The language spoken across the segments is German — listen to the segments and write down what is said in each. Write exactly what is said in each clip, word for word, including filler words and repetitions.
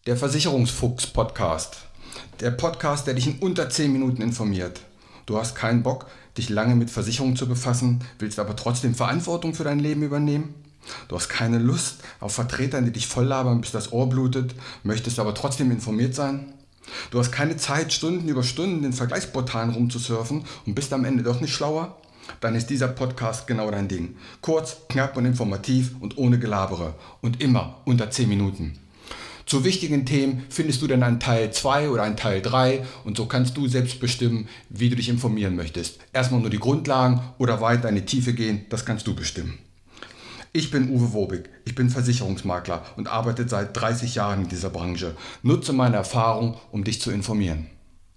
Der Versicherungsfuchs-Podcast. Der Podcast, der dich in unter zehn Minuten informiert. Du hast keinen Bock, dich lange mit Versicherungen zu befassen, willst aber trotzdem Verantwortung für dein Leben übernehmen? Du hast keine Lust auf Vertretern, die dich voll labern, bis das Ohr blutet, möchtest aber trotzdem informiert sein? Du hast keine Zeit, Stunden über Stunden in Vergleichsportalen rumzusurfen und bist am Ende doch nicht schlauer? Dann ist dieser Podcast genau dein Ding. Kurz, knapp und informativ und ohne Gelabere. Und immer unter zehn Minuten. Zu wichtigen Themen findest du dann einen Teil zwei oder einen Teil drei und so kannst du selbst bestimmen, wie du dich informieren möchtest. Erstmal nur die Grundlagen oder weiter in die Tiefe gehen, das kannst du bestimmen. Ich bin Uwe Wobig, ich bin Versicherungsmakler und arbeite seit dreißig Jahren in dieser Branche. Nutze meine Erfahrung, um dich zu informieren.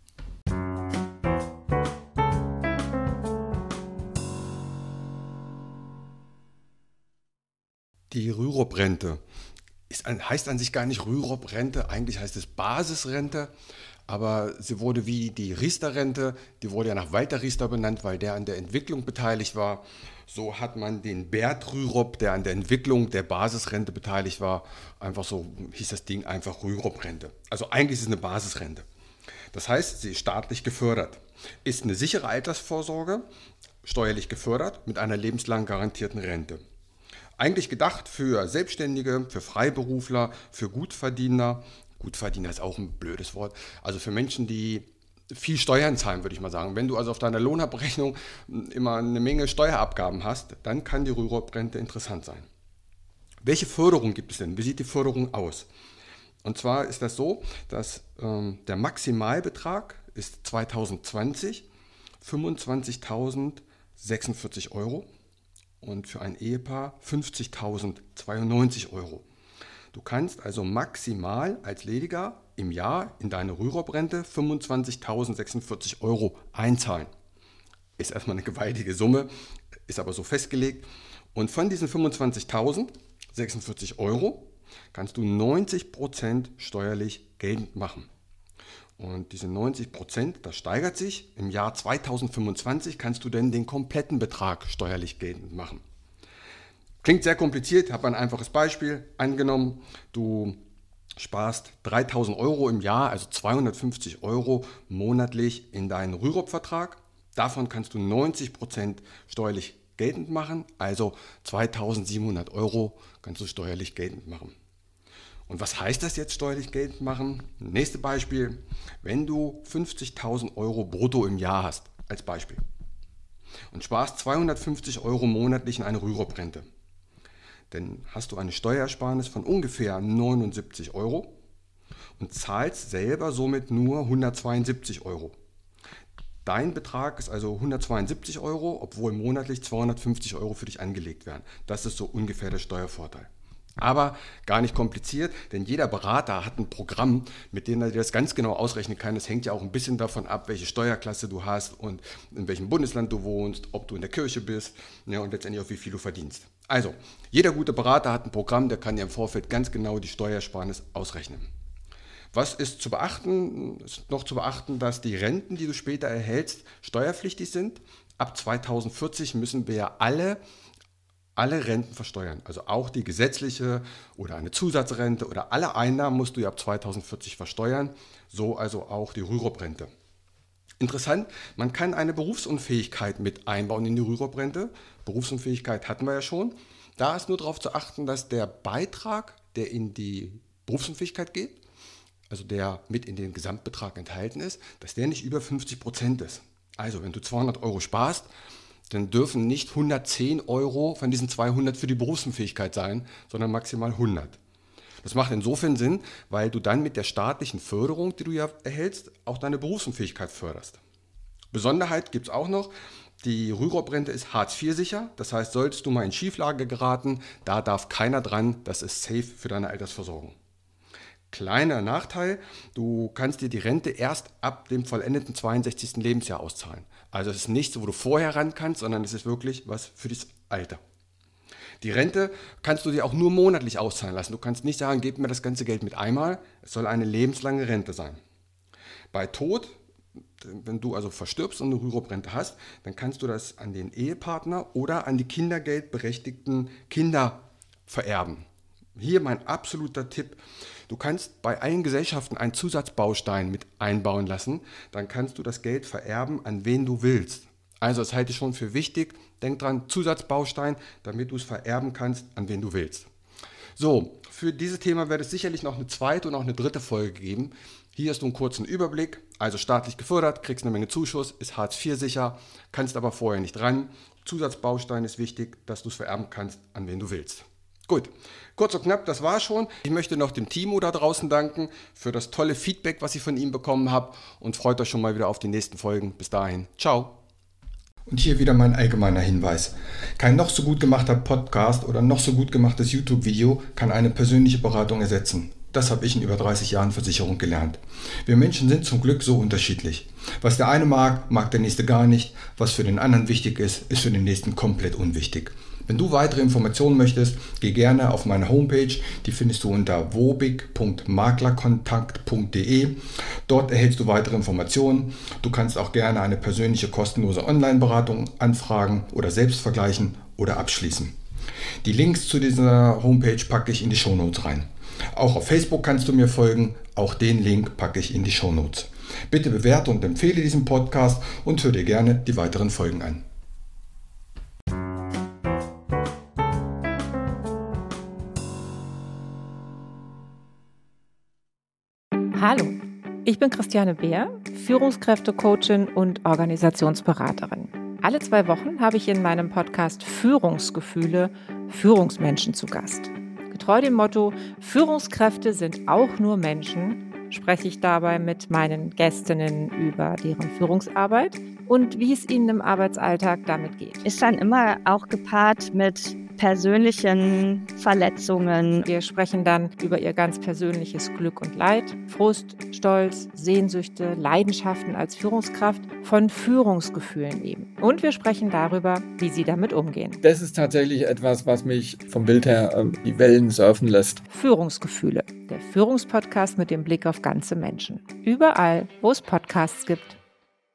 Die Rürup-Rente ist, heißt an sich gar nicht Rürup-Rente, eigentlich heißt es Basisrente, aber sie wurde wie die Riester-Rente, die wurde ja nach Walter Riester benannt, weil der an der Entwicklung beteiligt war. So hat man den Bert Rürup, der an der Entwicklung der Basisrente beteiligt war, einfach so hieß das Ding einfach Rürup-Rente. Also eigentlich ist es eine Basisrente. Das heißt, sie ist staatlich gefördert, ist eine sichere Altersvorsorge, steuerlich gefördert mit einer lebenslang garantierten Rente. Eigentlich gedacht für Selbstständige, für Freiberufler, für Gutverdiener. Gutverdiener ist auch ein blödes Wort. Also für Menschen, die viel Steuern zahlen, würde ich mal sagen. Wenn du also auf deiner Lohnabrechnung immer eine Menge Steuerabgaben hast, dann kann die Rürup-Rente interessant sein. Welche Förderung gibt es denn? Wie sieht die Förderung aus? Und zwar ist das so, dass ähm, der Maximalbetrag ist zweitausendzwanzig fünfundzwanzigtausendsechsundvierzig Euro. Und für ein Ehepaar fünfzigtausendzweiundneunzig Euro. Du kannst also maximal als Lediger im Jahr in deine Rürup-Rente fünfundzwanzigtausendsechsundvierzig Euro einzahlen. Ist erstmal eine gewaltige Summe, ist aber so festgelegt. Und von diesen fünfundzwanzigtausendsechsundvierzig Euro kannst du neunzig Prozent steuerlich geltend machen. Und diese neunzig Prozent, das steigert sich. Im Jahr zweitausendfünfundzwanzig kannst du dann den kompletten Betrag steuerlich geltend machen. Klingt sehr kompliziert, habe ein einfaches Beispiel. Angenommen, du sparst dreitausend Euro im Jahr, also zweihundertfünfzig Euro monatlich in deinen Rürup-Vertrag. Davon kannst du neunzig Prozent steuerlich geltend machen, also zweitausendsiebenhundert Euro kannst du steuerlich geltend machen. Und was heißt das jetzt steuerlich geltend machen? Nächstes Beispiel, wenn du fünfzigtausend Euro brutto im Jahr hast, als Beispiel, und sparst zweihundertfünfzig Euro monatlich in eine Rürup-Rente, dann hast du eine Steuersparnis von ungefähr neunundsiebzig Euro und zahlst selber somit nur hundertzweiundsiebzig Euro. Dein Betrag ist also hundertzweiundsiebzig Euro, obwohl monatlich zweihundertfünfzig Euro für dich angelegt werden. Das ist so ungefähr der Steuervorteil. Aber gar nicht kompliziert, denn jeder Berater hat ein Programm, mit dem er dir das ganz genau ausrechnen kann. Es hängt ja auch ein bisschen davon ab, welche Steuerklasse du hast und in welchem Bundesland du wohnst, ob du in der Kirche bist, ja, und letztendlich auch wie viel du verdienst. Also, jeder gute Berater hat ein Programm, der kann dir im Vorfeld ganz genau die Steuersparnis ausrechnen. Was ist zu beachten? Es ist noch zu beachten, dass die Renten, die du später erhältst, steuerpflichtig sind. Ab zweitausendvierzig müssen wir ja alle alle Renten versteuern, also auch die gesetzliche oder eine Zusatzrente oder alle Einnahmen musst du ja ab zweitausendvierzig versteuern, so also auch die Rürup-Rente. Interessant, man kann eine Berufsunfähigkeit mit einbauen in die Rürup-Rente. Berufsunfähigkeit hatten wir ja schon. Da ist nur darauf zu achten, dass der Beitrag, der in die Berufsunfähigkeit geht, also der mit in den Gesamtbetrag enthalten ist, dass der nicht über fünfzig Prozent ist. Also wenn du zweihundert Euro sparst, dann dürfen nicht hundertzehn Euro von diesen zweihundert für die Berufsunfähigkeit sein, sondern maximal hundert. Das macht insofern Sinn, weil du dann mit der staatlichen Förderung, die du ja erhältst, auch deine Berufsunfähigkeit förderst. Besonderheit gibt es auch noch, die Rürup-Rente ist Hartz vier sicher, das heißt, solltest du mal in Schieflage geraten, da darf keiner dran, das ist safe für deine Altersversorgung. Kleiner Nachteil, du kannst dir die Rente erst ab dem vollendeten zweiundsechzigsten Lebensjahr auszahlen. Also es ist nichts, wo du vorher ran kannst, sondern es ist wirklich was für das Alter. Die Rente kannst du dir auch nur monatlich auszahlen lassen. Du kannst nicht sagen, gib mir das ganze Geld mit einmal. Es soll eine lebenslange Rente sein. Bei Tod, wenn du also verstirbst und eine Rürup-Rente hast, dann kannst du das an den Ehepartner oder an die kindergeldberechtigten Kinder vererben. Hier mein absoluter Tipp. Du kannst bei allen Gesellschaften einen Zusatzbaustein mit einbauen lassen. Dann kannst du das Geld vererben, an wen du willst. Also das halte ich schon für wichtig. Denk dran, Zusatzbaustein, damit du es vererben kannst, an wen du willst. So, für dieses Thema wird es sicherlich noch eine zweite und auch eine dritte Folge geben. Hier hast du einen kurzen Überblick. Also staatlich gefördert, kriegst eine Menge Zuschuss, ist Hartz vier sicher, kannst aber vorher nicht ran. Zusatzbaustein ist wichtig, dass du es vererben kannst, an wen du willst. Gut, kurz und knapp, das war schon. Ich möchte noch dem Timo da draußen danken für das tolle Feedback, was ich von ihm bekommen habe und freut euch schon mal wieder auf die nächsten Folgen. Bis dahin, ciao. Und hier wieder mein allgemeiner Hinweis. Kein noch so gut gemachter Podcast oder noch so gut gemachtes YouTube-Video kann eine persönliche Beratung ersetzen. Das habe ich in über dreißig Jahren Versicherung gelernt. Wir Menschen sind zum Glück so unterschiedlich. Was der eine mag, mag der nächste gar nicht. Was für den anderen wichtig ist, ist für den nächsten komplett unwichtig. Wenn du weitere Informationen möchtest, geh gerne auf meine Homepage. Die findest du unter wobig punkt maklerkontakt punkt de. Dort erhältst du weitere Informationen. Du kannst auch gerne eine persönliche kostenlose Online-Beratung anfragen oder selbst vergleichen oder abschließen. Die Links zu dieser Homepage packe ich in die Shownotes rein. Auch auf Facebook kannst du mir folgen. Auch den Link packe ich in die Shownotes. Bitte bewerte und empfehle diesen Podcast und hör dir gerne die weiteren Folgen an. Hallo, ich bin Christiane Beer, Führungskräftecoachin und Organisationsberaterin. Alle zwei Wochen habe ich in meinem Podcast Führungsgefühle Führungsmenschen zu Gast. Getreu dem Motto, Führungskräfte sind auch nur Menschen, spreche ich dabei mit meinen Gästinnen über deren Führungsarbeit und wie es ihnen im Arbeitsalltag damit geht. Ist dann immer auch gepaart mit persönlichen Verletzungen. Wir sprechen dann über ihr ganz persönliches Glück und Leid, Frust, Stolz, Sehnsüchte, Leidenschaften als Führungskraft, von Führungsgefühlen eben. Und wir sprechen darüber, wie sie damit umgehen. Das ist tatsächlich etwas, was mich vom Bild her äh, die Wellen surfen lässt. Führungsgefühle, der Führungspodcast mit dem Blick auf ganze Menschen. Überall, wo es Podcasts gibt.